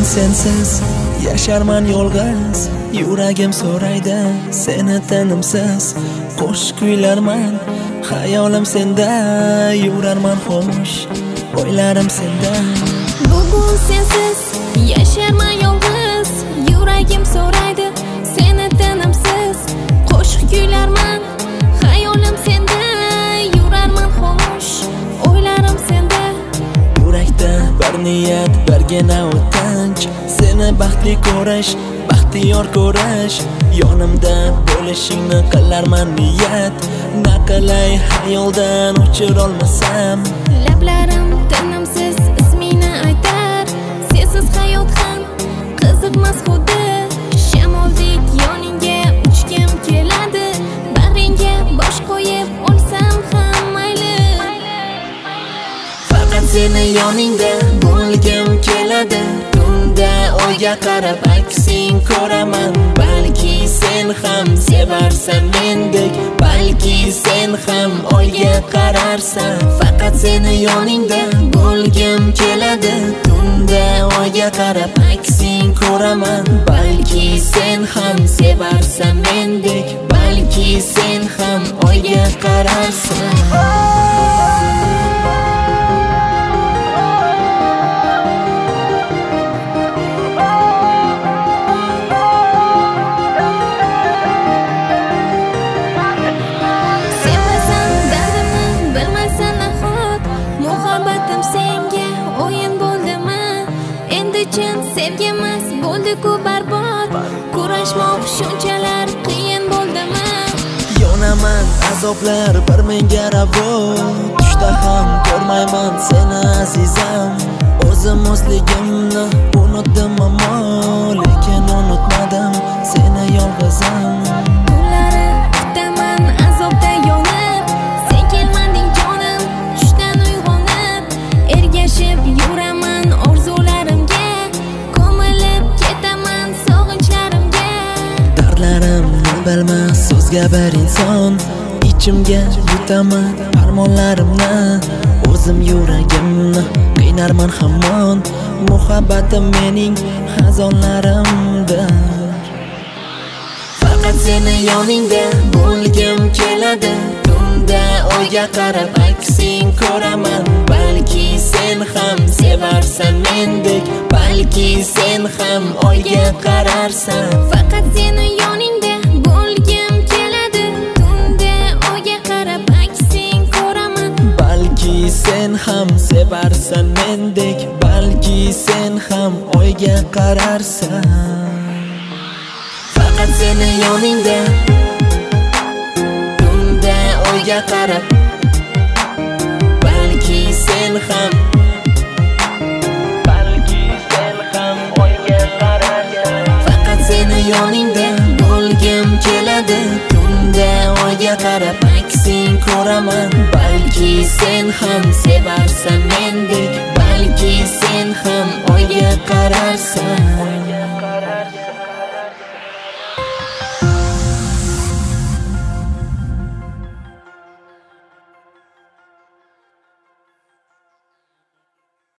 sensiz yasharman yolg'iz, yuragim so'raydi seni tinimsiz. Qo'shiq kuylarman, xayolim senda, yurarman xomush, o'ylarim senda. Bugun sensiz yasharman yolg'iz, yuragim so'raydi seni tinimsiz. Qo'shiq kuylarman, xayolim senda, yurarman xomush, o'ylarim senda. Yurakda bir niyat, birgina o'tinch, seni baxtli ko'rish, baxtiyor ko'rish. Yonimda bo'lishingni qilarman niyat, naqalay xayoldan uchirolmasam. Lablarim tinimsiz ismingni aytar, sensiz hayot ham qiziqmas xuddi. Shamoldek yoningga uchgim keladi, bag'ringga bosh qo'yib o'lsam ham mayli. Faqat seni yoningda bo'lgim keladi, tunda oyga qarab aksing ko'raman. Balki sen ham sevarsan mendek, balki sen ham oyga qararsan. Faqat seni yoningda bo'lgim keladi, tunda oyga qarab aksing ko'raman. Balki sen ham sevarsan mendek, balki sen ham oyga qararsan. Sevgimiz bo'ldi-ku barbod, kurashmoq shunchalar qiyin bo'ldimi? Yonaman azoblar bir menga ravo, tushda ham ko'rmayman seni azizam. O'zim o'zligimni unutdim ammo, lekin unutmadim seni yolg'izim. Kunlari kutaman azobda yonib, sen kelmading jonim, tushdan uyg'onib, ergashib yuraman orzularimga, ko'milib ketaman sog'inchlarimga. Dardlarimni bilmas so'zga bir inson, ichimga yutaman armonlarimni. O'zim yuragimni qiynarman hamon, muhabbatim mening xazonlarimdir. Faqat seni yoningda bo'lgim keladi, tunda oyga qarab aksing ko'raman. Balki sen ham sevarsan mendek, balki sen ham oyga qararsan. Faqat seni yoningda bo'lgim keladi, tunda oyga qarab aksing ko'raman. Balki sen ham sevarsan mendek, balki sen ham oyga qararsan. Faqat seni yoningda, tunda oyga qarab, balki sen ham, balki sen ham oyga qararsan. Faqat seni yoningda bo'lgim keladi, tunda oyga qarab aksing ko'raman. Balki sen ham sevarsan mendek, balki sen ham oyga qararsan.